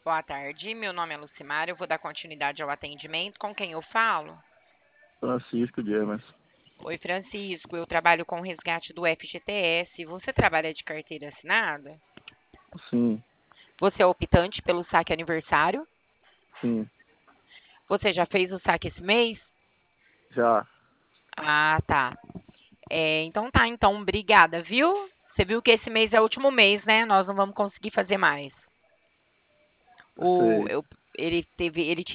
Boa tarde, meu nome é Lucimar, eu vou dar continuidade ao atendimento. Com quem eu falo? Francisco Dias. Oi, Francisco, eu trabalho com o resgate do FGTS. Você trabalha de carteira assinada? Sim, Você é optante pelo saque aniversário? sim, Você já fez o saque esse mês? já. Ah, tá. Então tá, então, obrigada, viu? Você viu que esse mês é o último mês, né? Nós não vamos conseguir fazer mais. O, Sei. eu, ele teve, ele